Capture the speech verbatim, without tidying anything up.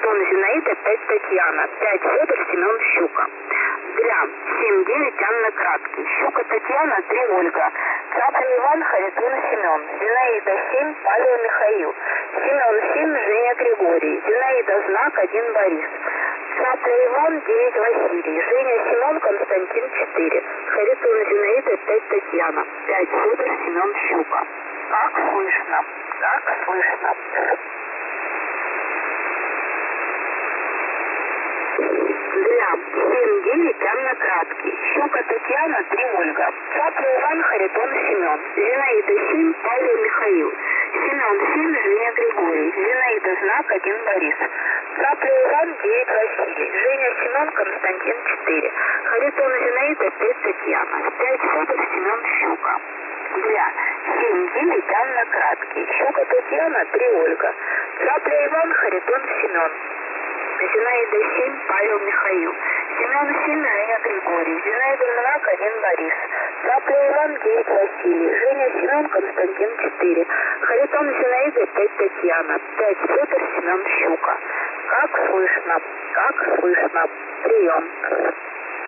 Харитон Зинаида, пять Татьяна, пять Федор Семен Щука. Дря семь девять Анна Краткий, Щука Татьяна, три Ольга. Цапля Иван, Харитон Семен, Зинаида семь Павел Михаил, Семен семь Женя Григорий, Зинаида Знак один Борис. Цапля Иван девять Василий, Женя Семен Константин четыре, Харитон Зинаида пять Татьяна, пять Федор Семен Щука. Как слышно, как слышно. Дря семь девять Анна Краткий, Щука Татьяна, три Ольга. Цапля Иван, Харитон Семен, Зинаида семь Павел Михаил, Семен семь Женя Григорий, Зинаида Знак один Борис. Цапля Иван девять Василий, Женя Семен Константин четыре, Харитон Зинаида пять Татьяна, пять Федор Семен Щука. Дря семь девять Анна Краткий, Щука Татьяна, три Ольга. Цапля Иван, Харитон Семен, Зинаида семь Павел Михаил, Семен семь Женя Григорий, Зинаида Знак один Борис. Цапля Иван девять Василий, Женя Семен Константин четыре, Харитон Зинаида пять Татьяна, пять Федор Семен Щука. Как слышно, как слышно. Прием.